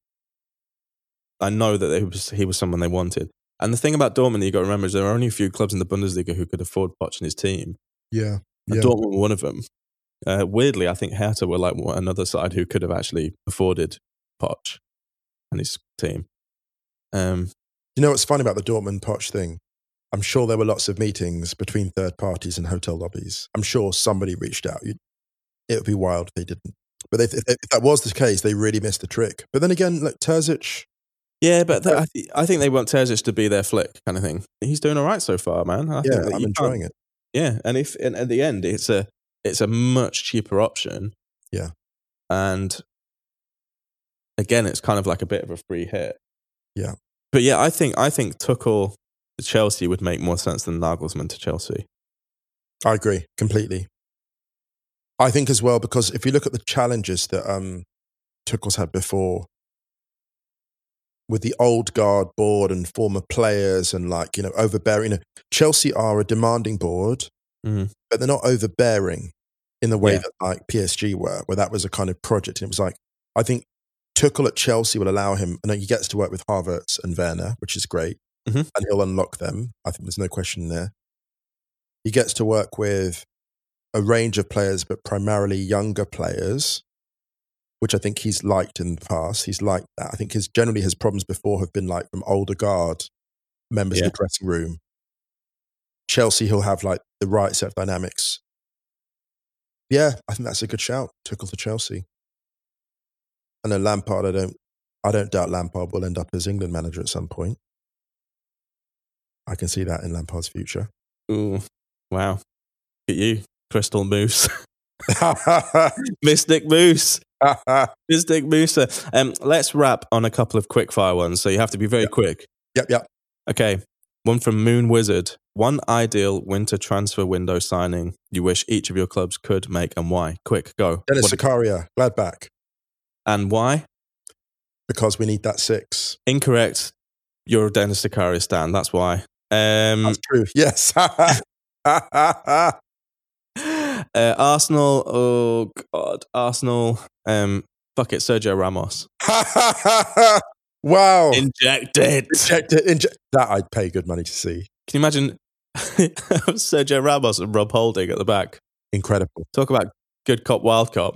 I know that he was he was someone they wanted. And the thing about Dortmund that you got to remember is there are only a few clubs in the Bundesliga who could afford Poch and his team. Yeah. And Yeah. Dortmund were one of them. Uh, weirdly, I think Hertha were like another side who could have actually afforded Poch and his team. Um, You know what's funny about the Dortmund Poch thing? I'm sure there were lots of meetings between third parties in hotel lobbies. I'm sure somebody reached out. You'd, it would be wild if they didn't. But if, if, if that was the case, they really missed the trick. But then again, like Terzic, yeah, but th- I, th- I think they want Terzic to be their flick kind of thing. He's doing all right so far, man. I yeah, think that I'm you enjoying can't- it. Yeah, and if and at the end it's a it's a much cheaper option. Yeah. And again, it's kind of like a bit of a free hit. Yeah. But yeah, I think I think Tuchel to Chelsea would make more sense than Nagelsmann to Chelsea. I agree completely. I think as well, because if you look at the challenges that um, Tuchel's had before with the old guard board and former players and like, you know, overbearing. You know, Chelsea are a demanding board, Mm-hmm. but they're not overbearing in the way Yeah. that like P S G were, where that was a kind of project. And it was like, I think Tuchel at Chelsea will allow him, and he gets to work with Havertz and Werner, which is great, Mhm. and he'll unlock them. I think there's no question there. He gets to work with a range of players, but primarily younger players, which I think he's liked in the past. He's liked that. I think his generally his problems before have been like from older guard members Yeah. in the dressing room. Chelsea, he'll have like the right set of dynamics. Yeah, I think that's a good shout. Tuchel to Chelsea. And then Lampard, I don't, I don't doubt Lampard will end up as England manager at some point. I can see that in Lampard's future. Ooh, wow. Look at you, Crystal Moose. Mystic Moose. Mystic Moose. Um, let's wrap on a couple of quick fire ones. So you have to be very Yep. quick. Yep, yep. Okay. One from Moon Wizard. One ideal winter transfer window signing you wish each of your clubs could make and why? Quick, go. Dennis What- Zakaria, Gladbach, and why? because we need that six. Incorrect. You're a Dennis Zakaria stan. That's why. Um, That's true. Yes. uh, Arsenal. Oh, God. Arsenal. Um, fuck it. Sergio Ramos. Wow. Inject it. Inject it. Inject. That I'd pay good money to see. Can you imagine Sergio Ramos and Rob Holding at the back? Incredible. Talk about good cop, wild cop.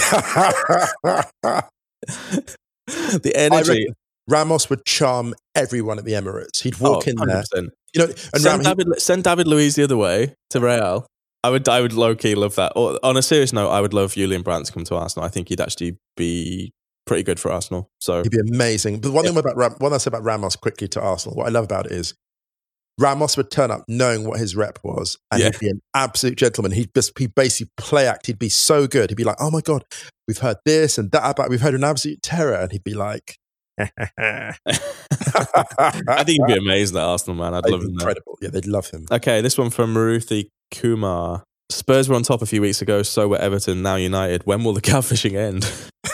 The energy. Ramos would charm everyone at the Emirates. He'd walk Oh, in one hundred percent. there. You know, and Send, Ram, David, send David Luiz the other way to Real. I would, I would low key love that. Or, on a serious note, I would love Julian Brandt to come to Arsenal. I think he'd actually be pretty good for Arsenal. So he'd be amazing. But one yeah. thing about Ram, one I said about Ramos quickly to Arsenal, what I love about it is Ramos would turn up knowing what his rep was, and Yeah. he'd be an absolute gentleman. He'd just he'd basically play act. He'd be so good. He'd be like, "Oh my god, we've heard this and that about. We've heard an absolute terror," and he'd be like. I think he'd be amazing at Arsenal, man. I'd They'd love be him there. incredible. Yeah, they'd love him. Okay, this one from Maruthi Kumar. Spurs were on top a few weeks ago, so were Everton, now United. When will the catfishing end?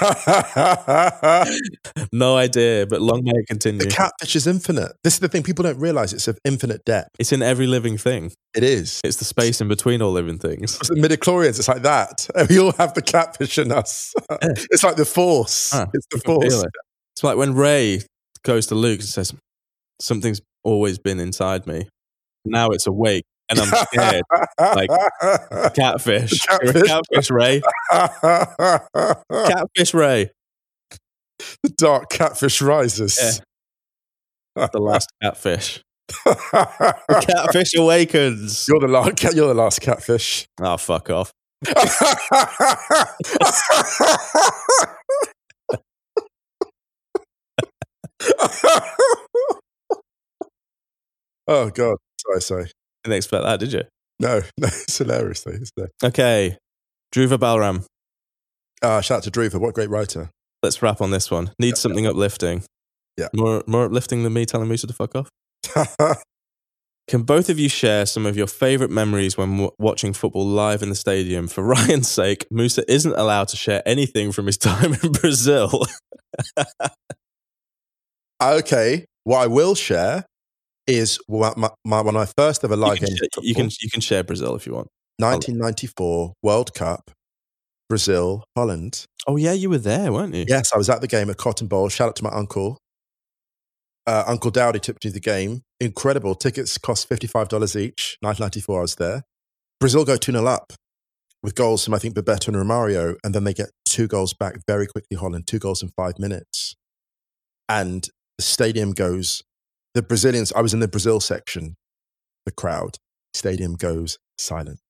No idea, but long may it continue. The catfish is infinite. This is the thing, people don't realise it's of infinite depth. It's in every living thing. It is. It's the space in between all living things. It's the midichlorians, it's like that. We all have the catfish in us. It's like the force. Ah, it's the I can feel force. it. It's like when Ray goes to Luke and says, something's always been inside me. Now it's awake and I'm scared. Like, catfish. The You're a catfish, Ray. Catfish, Ray. The dark catfish rises. Yeah. The last catfish. The catfish awakens. You're the last. You're the last catfish. Oh, fuck off. Oh God! Sorry, sorry. Didn't expect that, did you? No, no, it's hilarious though. Isn't it? Okay, Dhruva Balram. Uh, shout out to Dhruva. What a great writer. Let's wrap on this one. Need something uplifting. Yeah. More, more uplifting than me telling Musa to fuck off. Can both of you share some of your favourite memories when w- watching football live in the stadium? For Ryan's sake, Musa isn't allowed to share anything from his time in Brazil. Okay, what I will share is my, my, my, when I first ever You live can, game. share, you can you can share Brazil if you want. nineteen ninety-four World Cup, Brazil, Holland. Oh yeah, you were there, weren't you? Yes, I was at the game at Cotton Bowl. Shout out to my uncle. Uh, Uncle Dowdy took me to the game. Incredible. Tickets cost fifty-five dollars each. nineteen ninety-four, I was there. Brazil go two nil up with goals from, I think, Bebeto and Romario. And then they get two goals back very quickly, Holland. Two goals in five minutes. And the stadium goes, the Brazilians, I was in the Brazil section, the crowd, stadium goes silent.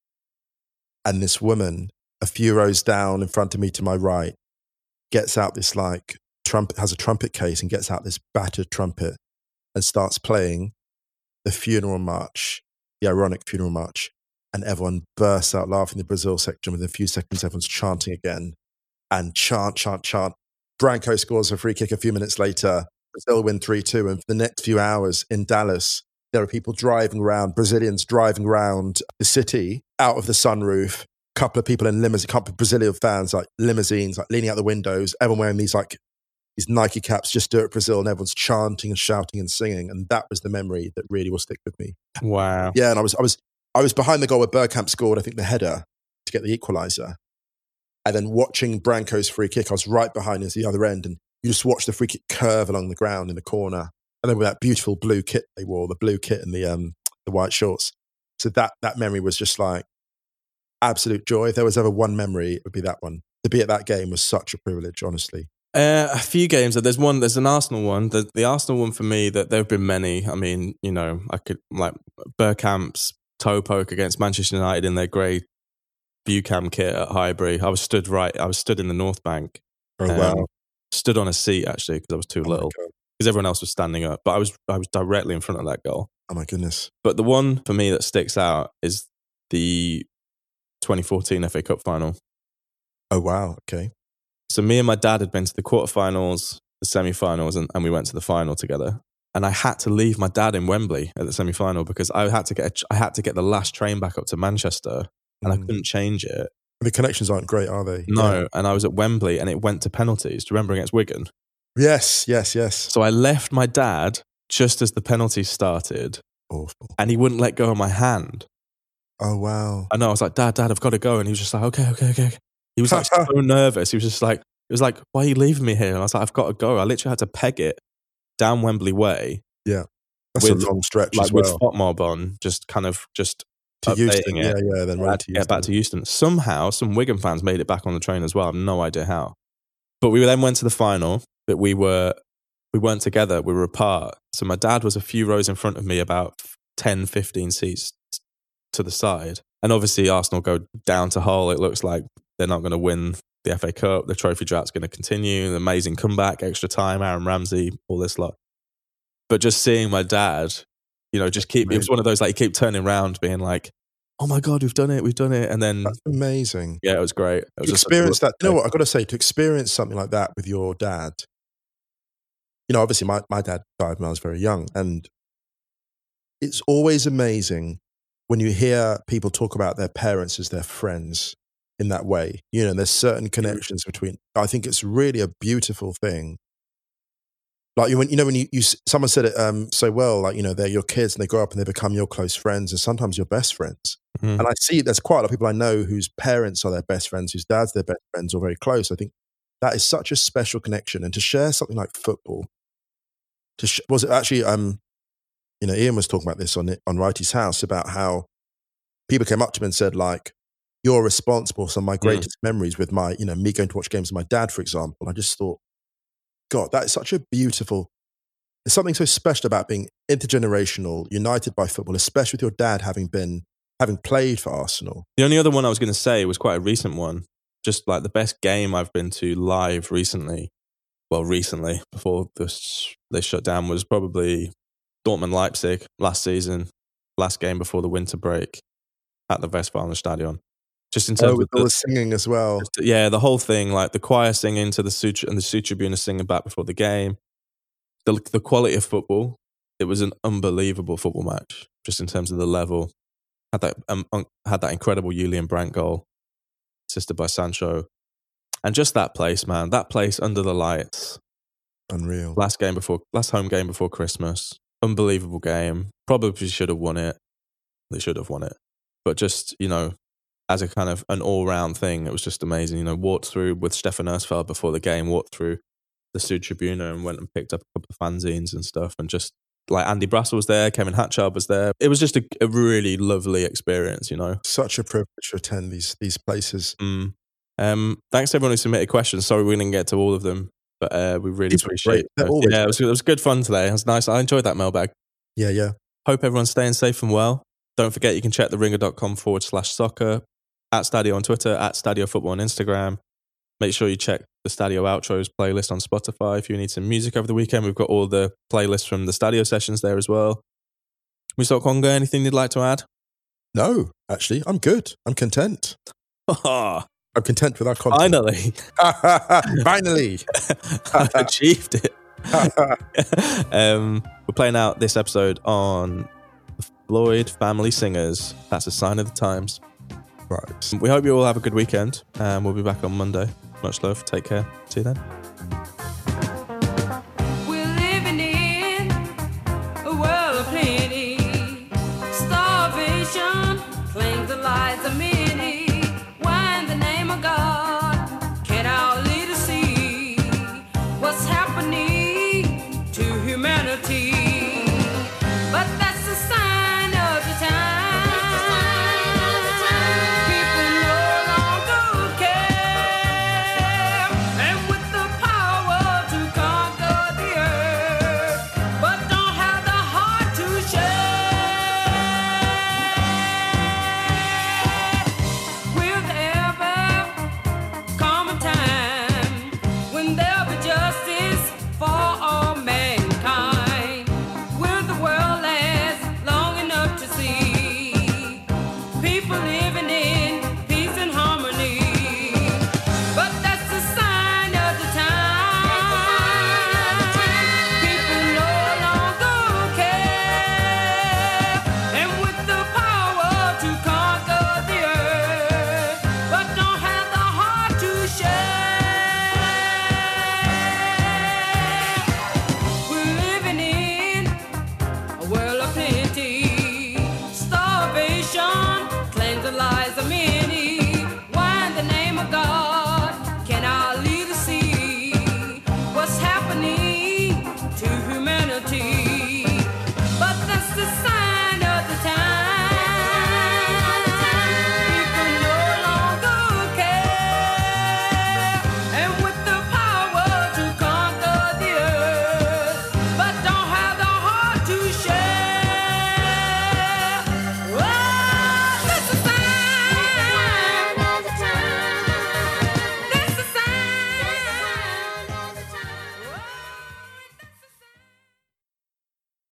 And this woman, a few rows down in front of me to my right, gets out this like, trumpet, has a trumpet case and gets out this battered trumpet and starts playing the funeral march, the ironic funeral march. And everyone bursts out laughing in the Brazil section. Within a few seconds, everyone's chanting again. And chant, chant, chant. Branco scores a free kick a few minutes later. Brazil win three two. And for the next few hours in Dallas, there are people driving around, Brazilians driving around the city out of the sunroof. A couple of people in limousines, a couple of Brazilian fans, like limousines, like leaning out the windows, everyone wearing these like these Nike caps, just do it Brazil, and everyone's chanting and shouting and singing. And that was the memory that really will stick with me. Wow. Yeah, and I was I was I was behind the goal where Bergkamp scored, I think, the header to get the equaliser. And then watching Branco's free kick, I was right behind him at the other end, and you just watch the free kick curve along the ground in the corner. And then with that beautiful blue kit they wore, the blue kit and the um the white shorts. So that that memory was just like absolute joy. If there was ever one memory, it would be that one. To be at that game was such a privilege, honestly. Uh, a few games. There's one. There's an Arsenal one. The, the Arsenal one for me. That there have been many. I mean, you know, I could like Bergkamp's toe poke against Manchester United in their grey Bucam kit at Highbury. I was stood right. I was stood in the North Bank. Oh um, wow! Stood on a seat actually because I was too Oh, little. Because everyone else was standing up, but I was I was directly in front of that goal. oh my goodness! But the one for me that sticks out is the twenty fourteen F A Cup final. Oh wow! Okay. So me and my dad had been to the quarterfinals, the semi-finals, and, and we went to the final together. And I had to leave my dad in Wembley at the semi-final because I had to get a, I had to get the last train back up to Manchester, and Mm. I couldn't change it. The connections aren't great, are they? No, Yeah. and I was at Wembley, and it went to penalties. Do you remember against Wigan? Yes, yes, yes. So I left my dad just as the penalties started, Awful. and he wouldn't let go of my hand. Oh wow! I know. I was like, Dad, Dad, I've got to go. And he was just like, okay, okay, okay. He was like so nervous. He was just like, it was like, why are you leaving me here? And I was like, I've got to go. I literally had to peg it down Wembley Way. Yeah, that's with, a long stretch like as well. with Spot Mob on, just kind of just to Euston. updating Yeah, it. yeah. Then I rode had to to get back to Euston. Euston. Somehow, some Wigan fans made it back on the train as well. I have no idea how. But we then went to the final, but we were we weren't together. We were apart. So my dad was a few rows in front of me, about ten, fifteen seats to the side. And obviously Arsenal go down to Hull. It looks like they're not going to win the F A Cup. The trophy drought's going to continue. An amazing comeback, extra time, Aaron Ramsey, all this lot. But just seeing my dad, you know, just keep, it was one of those, like, you keep turning around being like, oh my God, we've done it, we've done it. And then. That's amazing. Yeah, it was great. It was to experience that. You know what? I've got to say, to experience something like that with your dad, you know, obviously my, my dad died when I was very young. And it's always amazing when you hear people talk about their parents as their friends in that way. You know, there's certain connections between, I think it's really a beautiful thing. Like, you, when, you know, when you, you someone said it um, so well, like, you know, they're your kids and they grow up and they become your close friends and sometimes your best friends. Mm-hmm. And I see there's quite a lot of people I know whose parents are their best friends, whose dads are their best friends or very close. I think that is such a special connection. And to share something like football, to sh- was it actually, um, you know, Ian was talking about this on on Wrighty's House about how people came up to him and said, like, you're responsible for some of my greatest mm. memories with my, you know, me going to watch games with my dad, for example. I just thought, God, that is such a beautiful, there's something so special about being intergenerational, united by football, especially with your dad having been, having played for Arsenal. The only other one I was going to say was quite a recent one. Just like the best game I've been to live recently, well, recently, before this they shut down, was probably Dortmund Leipzig last season, last game before the winter break at the Westfalenstadion. Just in terms oh, with of the, all the singing as well. Just, yeah, the whole thing, like the choir singing to the Sud and the Südtribüne singing back before the game. The the quality of football, it was an unbelievable football match. Just in terms of the level, had that um, had that incredible Julian Brandt goal, assisted by Sancho, and just that place, man, that place under the lights, unreal. Last game before, last home game before Christmas. Unbelievable game. Probably should have won it. They should have won it. But just, you know, as a kind of an all-round thing, it was just amazing. You know, walked through with Stefan Ersfeld before the game, walked through the Südtribüne and went and picked up a couple of fanzines and stuff. And just like Andy Brassel was there, Kevin Hatchard was there. It was just a, a really lovely experience, you know. Such a privilege to attend these these places. Mm. Um, thanks to everyone who submitted questions. Sorry we didn't get to all of them. But uh, we really These appreciate it. Yeah, great. it was, it was good fun today. It was nice. I enjoyed that mailbag. Yeah, yeah. Hope everyone's staying safe and well. Don't forget you can check theringer.com forward slash soccer, at Stadio on Twitter, at Stadio Football on Instagram. Make sure you check the Stadio Outros playlist on Spotify if you need some music over the weekend. We've got all the playlists from the Stadio sessions there as well. Mister Okwonga, anything you'd like to add? No, actually, I'm good. I'm content. I'm content with our content. Finally. Finally. I've achieved it. um, we're playing out this episode on the Floyd Family Singers. That's a sign of the times. Right. We hope you all have a good weekend. And we'll be back on Monday. Much love. Take care. See you then. We're living in a world of plenty. Starvation claims the lives of many.